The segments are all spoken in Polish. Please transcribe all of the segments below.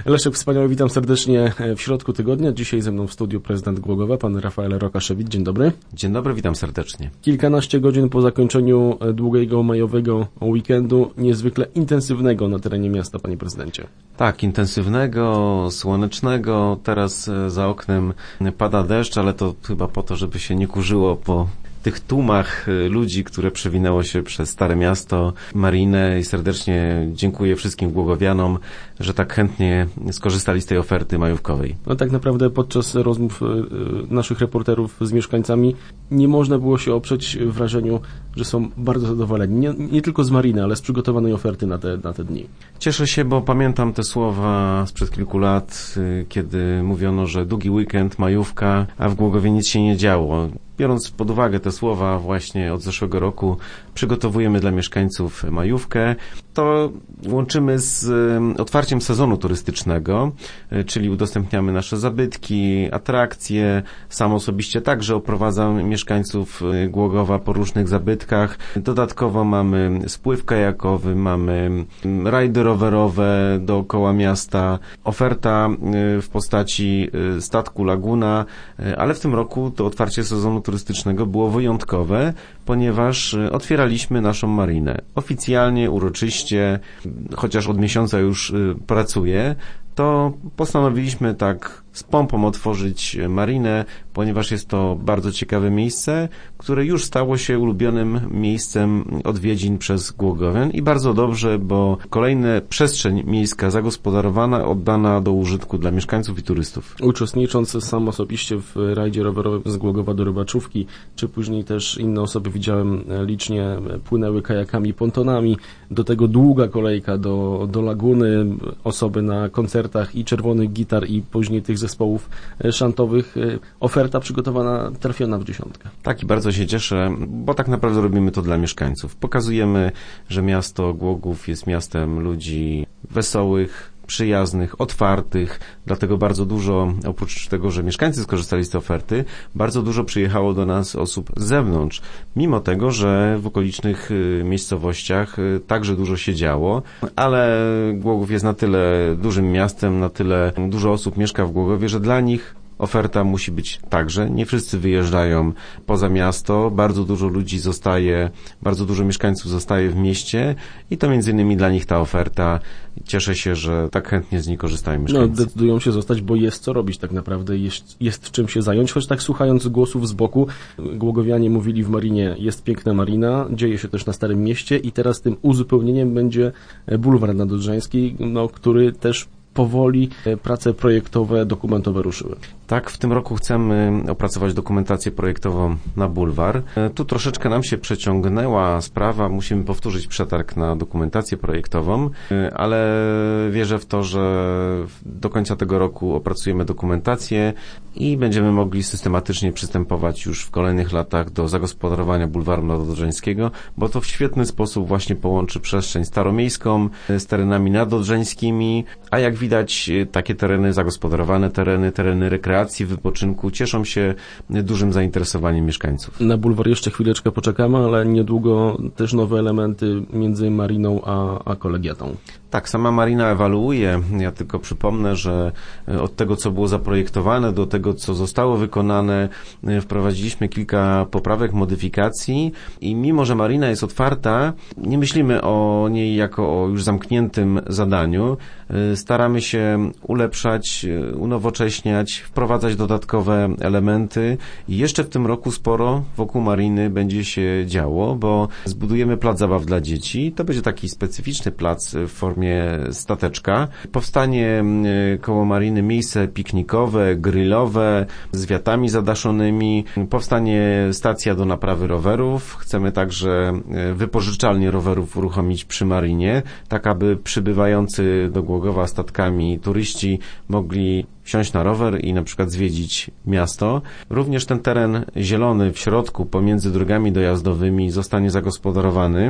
Leszek Wspaniały, witam serdecznie w środku tygodnia. Dzisiaj ze mną w studiu prezydent Głogowa, pan Rafael Rokaszewicz. Dzień dobry. Dzień dobry, witam serdecznie. Kilkanaście godzin po zakończeniu długiego majowego weekendu, niezwykle intensywnego na terenie miasta, panie prezydencie. Tak, intensywnego, słonecznego. Teraz za oknem pada deszcz, ale to chyba po to, żeby się nie kurzyło po tych tłumach ludzi, które przewinęło się przez Stare Miasto, Marinę, i serdecznie dziękuję wszystkim głogowianom, że tak chętnie skorzystali z tej oferty majówkowej. No tak naprawdę podczas rozmów naszych reporterów z mieszkańcami nie można było się oprzeć wrażeniu, że są bardzo zadowoleni. Nie tylko z Mariny, ale z przygotowanej oferty na te dni. Cieszę się, bo pamiętam te słowa sprzed kilku lat, kiedy mówiono, że długi weekend, majówka, a w Głogowie nic się nie działo. Biorąc pod uwagę te słowa właśnie od zeszłego roku, przygotowujemy dla mieszkańców majówkę. To łączymy z otwarciem sezonu turystycznego, czyli udostępniamy nasze zabytki, atrakcje. Sam osobiście także oprowadzam mieszkańców Głogowa po różnych zabytkach. Dodatkowo mamy spływ kajakowy, mamy rajdy rowerowe dookoła miasta, oferta w postaci statku Laguna, ale w tym roku to otwarcie sezonu turystycznego było wyjątkowe, ponieważ otwieraliśmy naszą marinę. Oficjalnie, uroczyście, chociaż od miesiąca już pracuję, to postanowiliśmy tak z pompą otworzyć marinę, ponieważ jest to bardzo ciekawe miejsce, które już stało się ulubionym miejscem odwiedzin przez głogowian i bardzo dobrze, bo kolejna przestrzeń miejska zagospodarowana, oddana do użytku dla mieszkańców i turystów. Uczestnicząc sam osobiście w rajdzie rowerowym z Głogowa do Rybaczówki, czy później też inne osoby widziałem licznie płynęły kajakami, pontonami, do tego długa kolejka do laguny, osoby na koncertach i czerwonych gitar i później tych zespołów szantowych. Oferta przygotowana, trafiona w dziesiątkę. Tak, i bardzo się cieszę, bo tak naprawdę robimy to dla mieszkańców. Pokazujemy, że miasto Głogów jest miastem ludzi wesołych, przyjaznych, otwartych, dlatego bardzo dużo, oprócz tego, że mieszkańcy skorzystali z tej oferty, bardzo dużo przyjechało do nas osób z zewnątrz, mimo tego, że w okolicznych miejscowościach także dużo się działo, ale Głogów jest na tyle dużym miastem, na tyle dużo osób mieszka w Głogowie, że dla nich oferta musi być także. Nie wszyscy wyjeżdżają poza miasto, bardzo dużo ludzi zostaje, bardzo dużo mieszkańców zostaje w mieście i to między innymi dla nich ta oferta. Cieszę się, że tak chętnie z niej korzystają mieszkańcy. No, decydują się zostać, bo jest co robić tak naprawdę, jest czym się zająć, choć tak słuchając głosów z boku, głogowianie mówili w Marinie, jest piękna marina, dzieje się też na Starym Mieście i teraz tym uzupełnieniem będzie bulwar nadodrzański, który też powoli prace projektowe, dokumentowe ruszyły. Tak, w tym roku chcemy opracować dokumentację projektową na bulwar. Tu troszeczkę nam się przeciągnęła sprawa, musimy powtórzyć przetarg na dokumentację projektową, ale wierzę w to, że do końca tego roku opracujemy dokumentację i będziemy mogli systematycznie przystępować już w kolejnych latach do zagospodarowania bulwaru nadodrzańskiego, bo to w świetny sposób właśnie połączy przestrzeń staromiejską z terenami nadodrzańskimi, a jak widać takie tereny, zagospodarowane tereny rekreacji, wypoczynku cieszą się dużym zainteresowaniem mieszkańców. Na bulwar jeszcze chwileczkę poczekamy, ale niedługo też nowe elementy między mariną a kolegiatą. Tak, sama marina ewaluuje. Ja tylko przypomnę, że od tego, co było zaprojektowane, do tego, co zostało wykonane, wprowadziliśmy kilka poprawek, modyfikacji i mimo, że marina jest otwarta, nie myślimy o niej jako o już zamkniętym zadaniu. Staramy się ulepszać, unowocześniać, wprowadzać dodatkowe elementy i jeszcze w tym roku sporo wokół mariny będzie się działo, bo zbudujemy plac zabaw dla dzieci. To będzie taki specyficzny plac w formie stateczka. Powstanie koło mariny miejsce piknikowe, grillowe, z wiatami zadaszonymi. Powstanie stacja do naprawy rowerów. Chcemy także wypożyczalnię rowerów uruchomić przy marinie, tak aby przybywający do Głogowa statkami turyści mogli wsiąść na rower i na przykład zwiedzić miasto. Również ten teren zielony w środku pomiędzy drogami dojazdowymi zostanie zagospodarowany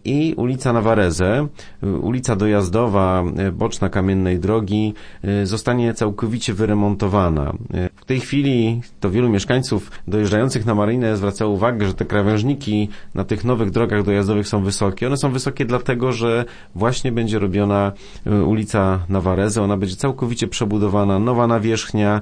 i ulica Navarreze, ulica dojazdowa, boczna Kamiennej Drogi, zostanie całkowicie wyremontowana. W tej chwili to wielu mieszkańców dojeżdżających na Marinę zwracało uwagę, że te krawężniki na tych nowych drogach dojazdowych są wysokie. One są wysokie dlatego, że właśnie będzie robiona ulica Navarreze. Ona będzie całkowicie przebudowana, nowa nawierzchnia,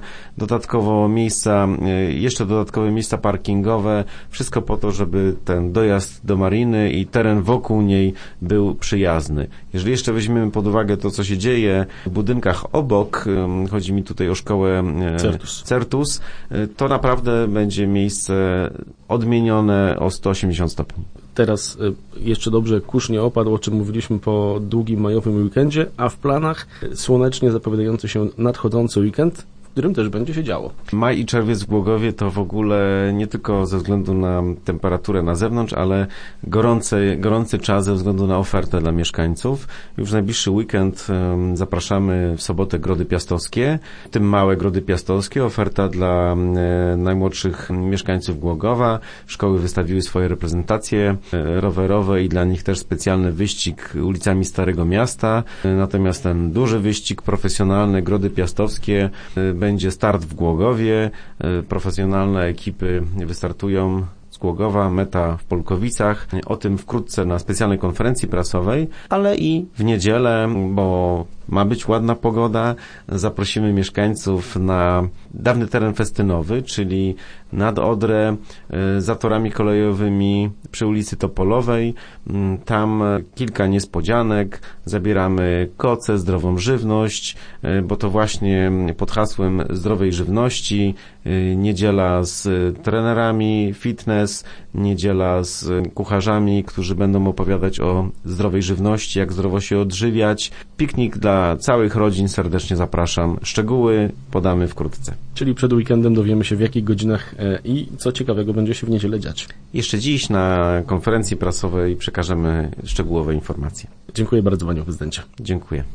jeszcze dodatkowe miejsca parkingowe. Wszystko po to, żeby ten dojazd do Mariny i teren wokół niej był przyjazny. Jeżeli jeszcze weźmiemy pod uwagę to, co się dzieje w budynkach obok, chodzi mi tutaj o szkołę Certus, to naprawdę będzie miejsce odmienione o 180 stopni. Teraz jeszcze dobrze kurz nie opadł, o czym mówiliśmy po długim majowym weekendzie, a w planach słonecznie zapowiadający się nadchodzący weekend, w którym też będzie się działo. Maj i czerwiec w Głogowie to w ogóle nie tylko ze względu na temperaturę na zewnątrz, ale gorący czas ze względu na ofertę dla mieszkańców. Już w najbliższy weekend zapraszamy w sobotę Grody Piastowskie, w tym małe Grody Piastowskie, oferta dla najmłodszych mieszkańców Głogowa. Szkoły wystawiły swoje reprezentacje rowerowe i dla nich też specjalny wyścig ulicami Starego Miasta. Natomiast ten duży wyścig profesjonalny Grody Piastowskie będzie start w Głogowie, profesjonalne ekipy wystartują z Głogowa, meta w Polkowicach. O tym wkrótce na specjalnej konferencji prasowej, ale i w niedzielę, bo ma być ładna pogoda. Zaprosimy mieszkańców na dawny teren festynowy, czyli nad Odrę, za torami kolejowymi przy ulicy Topolowej. Tam kilka niespodzianek. Zabieramy koce, zdrową żywność, bo to właśnie pod hasłem zdrowej żywności. Niedziela z trenerami fitness, niedziela z kucharzami, którzy będą opowiadać o zdrowej żywności, jak zdrowo się odżywiać. Piknik dla całych rodzin, serdecznie zapraszam. Szczegóły podamy wkrótce. Czyli przed weekendem dowiemy się, w jakich godzinach i co ciekawego będzie się w niedzielę dziać. Jeszcze dziś na konferencji prasowej przekażemy szczegółowe informacje. Dziękuję bardzo, panie prezydencie. Dziękuję.